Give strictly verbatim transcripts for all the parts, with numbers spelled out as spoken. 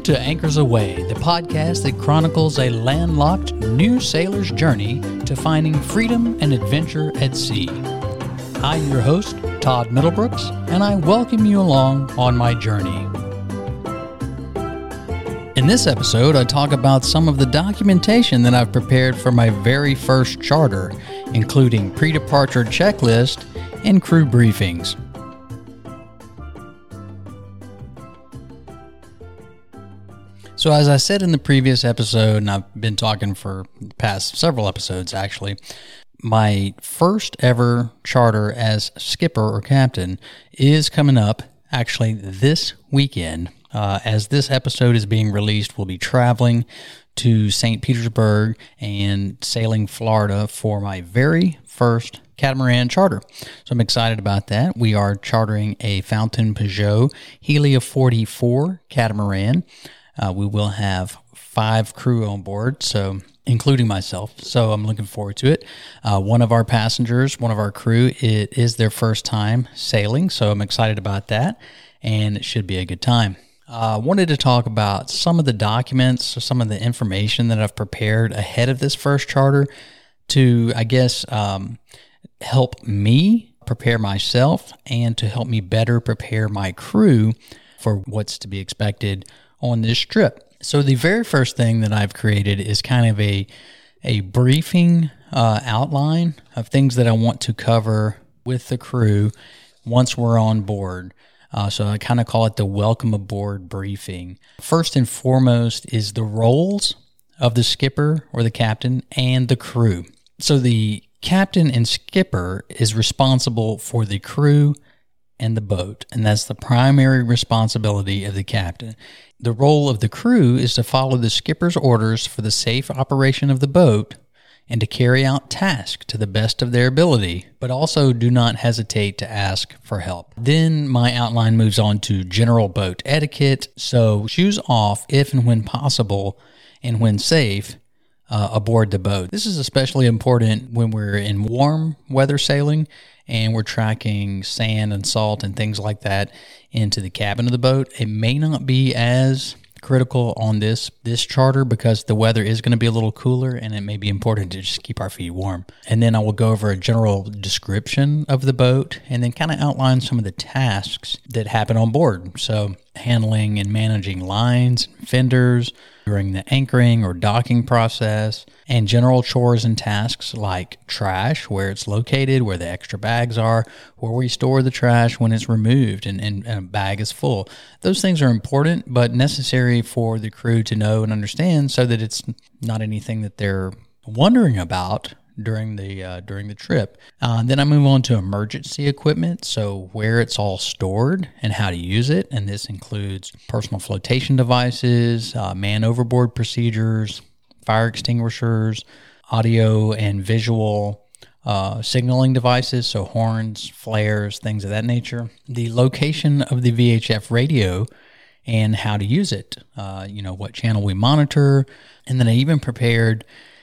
to Anchors Aweigh, the podcast that chronicles a landlocked new sailor's journey to finding freedom and adventure at sea. I'm your host, Todd Middlebrooks, and I welcome you along on my journey. In this episode, I talk about some of the documentation that I've prepared for my very first charter, including pre-departure checklist and crew briefings. So as I said in the previous episode, and I've been talking for the past several episodes actually, my first ever charter as skipper or captain is coming up actually this weekend. Uh, as this episode is being released, we'll be traveling to Saint Petersburg and sailing Florida for my very first catamaran charter. So I'm excited about that. We are chartering a Fountaine Pajot Helia forty-four catamaran. Uh, we will have five crew on board, so including myself. So I'm looking forward to it. Uh, one of our passengers, one of our crew, it is their first time sailing, so I'm excited about that, and it should be a good time. I uh, wanted to talk about some of the documents, or some of the information that I've prepared ahead of this first charter to, I guess, um, help me prepare myself and to help me better prepare my crew for what's to be expected on this trip. So the very first thing that I've created is kind of a a briefing uh, outline of things that I want to cover with the crew once we're on board. Uh, so I kind of call it the welcome aboard briefing. First and foremost is the roles of the skipper or the captain and the crew. So the captain and skipper is responsible for the crew and the boat, and that's the primary responsibility of the captain. The role of the crew is to follow the skipper's orders for the safe operation of the boat and to carry out tasks to the best of their ability, but also do not hesitate to ask for help. Then my outline moves on to general boat etiquette, so shoes off if and when possible and when safe uh, aboard the boat. This is especially important when we're in warm weather sailing and we're tracking sand and salt and things like that into the cabin of the boat. It may not be as critical on this this charter because the weather is going to be a little cooler and it may be important to just keep our feet warm. And then I will go over a general description of the boat and then kind of outline some of the tasks that happen on board. So handling and managing lines, fenders during the anchoring or docking process, and general chores and tasks like trash, where it's located, where the extra bags are, where we store the trash when it's removed and, and, and a bag is full. Those things are important, but necessary for the crew to know and understand so that it's not anything that they're wondering about during the uh, during the trip. Uh, then I move on to emergency equipment, so where it's all stored and how to use it, and this includes personal flotation devices, uh, man overboard procedures, fire extinguishers, audio and visual uh, signaling devices, so horns, flares, things of that nature. The location of the V H F radio and how to use it, uh, you know, what channel we monitor, and then I even prepared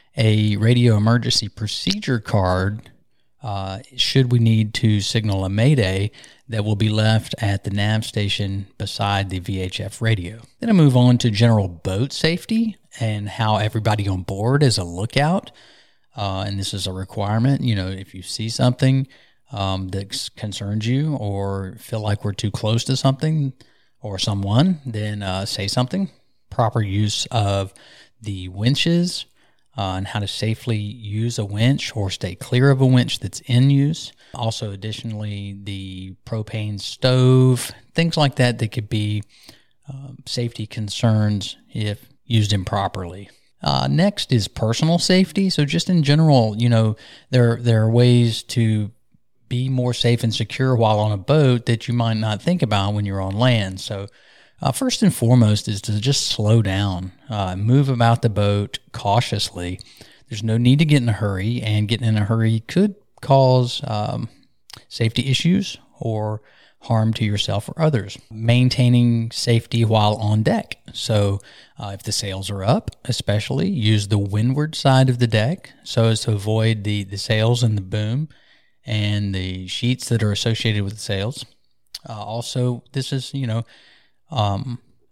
a radio emergency procedure card uh, should we need to signal a mayday that will be left at the nav station beside the V H F radio. Then I move on to general boat safety and how everybody on board is a lookout. Uh, and this is a requirement. You know, if you see something um, that concerns you or feel like we're too close to something or someone, then uh, say something. Proper use of the winches, Uh, and how to safely use a winch or stay clear of a winch that's in use. Also, additionally, the propane stove, things like that that could be uh, safety concerns if used improperly. Uh, next is personal safety. So just in general, you know, there there are ways to be more safe and secure while on a boat that you might not think about when you're on land. So Uh, first and foremost is to just slow down, uh, move about the boat cautiously. There's no need to get in a hurry, and getting in a hurry could cause um, safety issues or harm to yourself or others. Maintaining safety while on deck. So uh, if the sails are up, especially, use the windward side of the deck so as to avoid the, the sails and the boom and the sheets that are associated with the sails. Uh, also, this is, you know, um,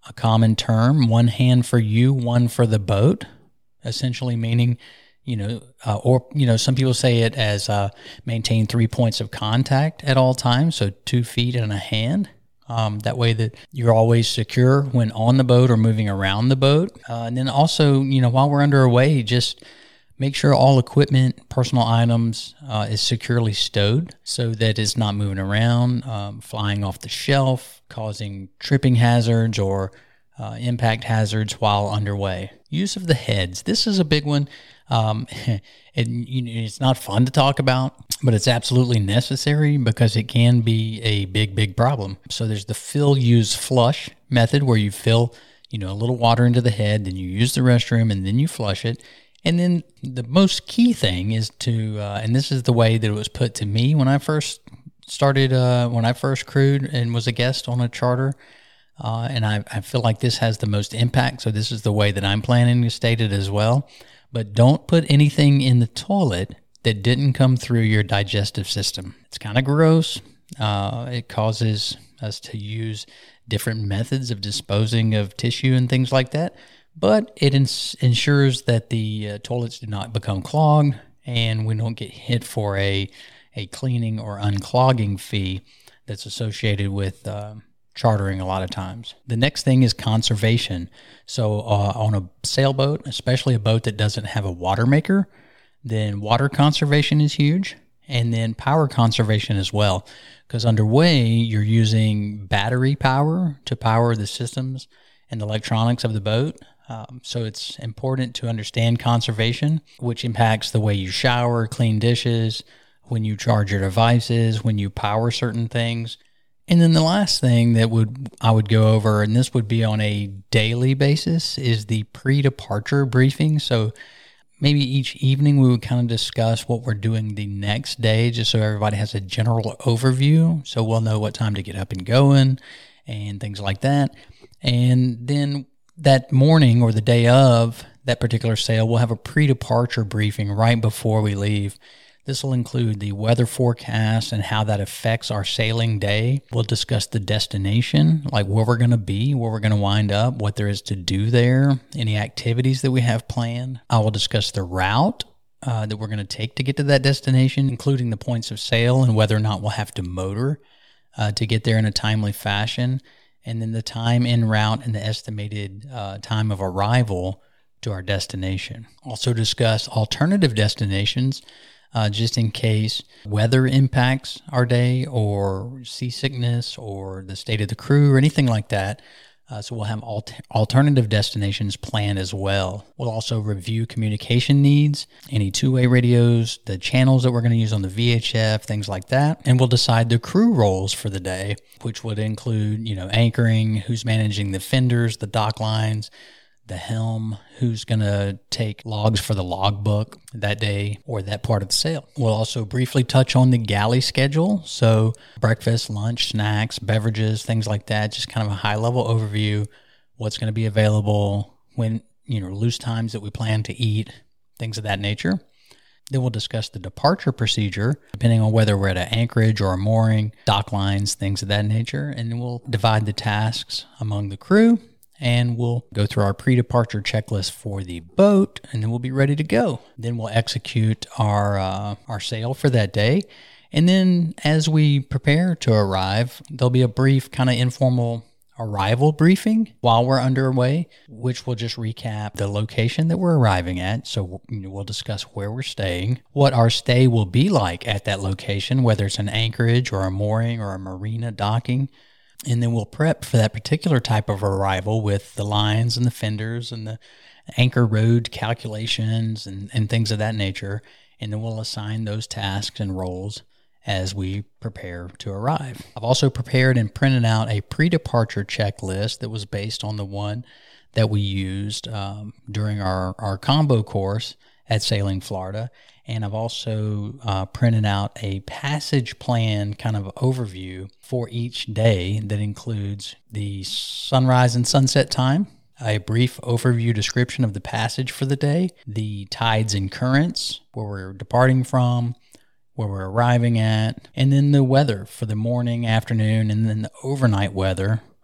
a common term, one hand for you, one for the boat, essentially meaning, you know, uh, or, you know, some people say it as uh, maintain three points of contact at all times, so two feet and a hand. Um, that way that you're always secure when on the boat or moving around the boat. Uh, and then also, you know, while we're underway, just make sure all equipment, personal items uh, is securely stowed so that it's not moving around, um, flying off the shelf, causing tripping hazards or uh, impact hazards while underway. Use of the heads. This is a big one. Um, it, you know, it's not fun to talk about, but it's absolutely necessary because it can be a big, big problem. So there's the fill, use, flush method where you fill, you know, a little water into the head, then you use the restroom, and then you flush it. And then the most key thing is to, uh, and this is the way that it was put to me when I first started, uh, when I first crewed and was a guest on a charter. Uh, and I, I feel like this has the most impact. So this is the way that I'm planning to state it as well. But don't put anything in the toilet that didn't come through your digestive system. It's kind of gross. Uh, it causes us to use different methods of disposing of tissue and things like that. But it ins- ensures that the uh, toilets do not become clogged and we don't get hit for a, a cleaning or unclogging fee that's associated with uh, chartering a lot of times. The next thing is conservation. So uh, on a sailboat, especially a boat that doesn't have a water maker, then water conservation is huge. And then power conservation as well. Because underway, you're using battery power to power the systems and electronics of the boat. Um, so it's important to understand conservation, which impacts the way you shower, clean dishes, when you charge your devices, when you power certain things. And then the last thing that would I would go over, and this would be on a daily basis, is the pre-departure briefing. So maybe each evening we would kind of discuss what we're doing the next day, just so everybody has a general overview. So we'll know what time to get up and going and things like that. And then that morning or the day of that particular sail, we'll have a pre-departure briefing right before we leave. This will include the weather forecast and how that affects our sailing day. We'll discuss the destination, like where we're going to be, where we're going to wind up, what there is to do there, any activities that we have planned. I will discuss the route uh, that we're going to take to get to that destination, including the points of sail and whether or not we'll have to motor uh, to get there in a timely fashion. And then the time en route and the estimated uh, time of arrival to our destination. Also discuss alternative destinations, Uh, just in case weather impacts our day or seasickness or the state of the crew or anything like that. Uh, so we'll have alt- alternative destinations planned as well. We'll also review communication needs, any two-way radios, the channels that we're going to use on the V H F, things like that. And we'll decide the crew roles for the day, which would include, you know, anchoring, who's managing the fenders, the dock lines, the helm, who's going to take logs for the logbook that day or that part of the sail. We'll also briefly touch on the galley schedule. So breakfast, lunch, snacks, beverages, things like that. Just kind of a high-level overview, what's going to be available, when, you know, loose times that we plan to eat, things of that nature. Then we'll discuss the departure procedure, depending on whether we're at an anchorage or a mooring, dock lines, things of that nature. And then we'll divide the tasks among the crew. And we'll go through our pre-departure checklist for the boat, and then we'll be ready to go. Then we'll execute our uh, our sail for that day. And then as we prepare to arrive, there'll be a brief kind of informal arrival briefing while we're underway, which will just recap the location that we're arriving at. So we'll discuss where we're staying, what our stay will be like at that location, whether it's an anchorage or a mooring or a marina docking. And then we'll prep for that particular type of arrival with the lines and the fenders and the anchor road calculations and, and things of that nature. And then we'll assign those tasks and roles as we prepare to arrive. I've also prepared and printed out a pre-departure checklist that was based on the one that we used um, during our, our combo course at Sailing Florida. And I've also uh, printed out a passage plan kind of overview for each day that includes the sunrise and sunset time, a brief overview description of the passage for the day, the tides and currents, where we're departing from, where we're arriving at, and then the weather for the morning, afternoon, and then the overnight weather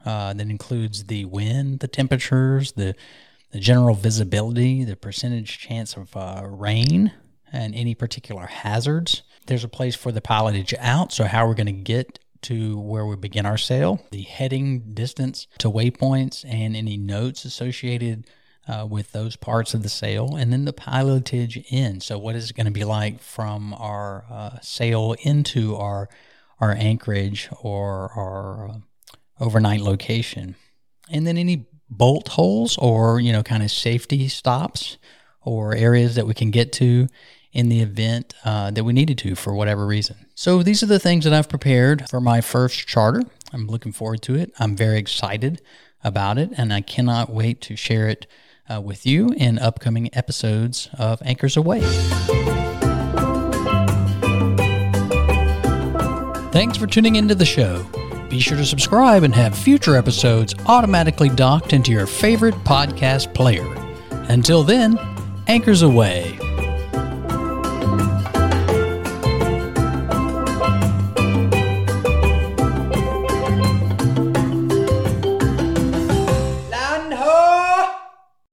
Uh, that includes the wind, the temperatures, the, the general visibility, the percentage chance of uh, rain, and any particular hazards. There's a place for the pilotage out, so how we're going to get to where we begin our sail, the heading distance to waypoints, and any notes associated uh, with those parts of the sail, and then the pilotage in. So what is it going to be like from our uh, sail into our our anchorage or our uh, overnight location, and then any bolt holes or, you know, kind of safety stops or areas that we can get to in the event uh, that we needed to for whatever reason. So these are the things that I've prepared for my first charter. I'm looking forward to it. I'm very excited about it, and I cannot wait to share it uh, with you in upcoming episodes of Anchors Aweigh. Thanks for tuning into the show. Be sure to subscribe and have future episodes automatically docked into your favorite podcast player. Until then, Anchors Aweigh.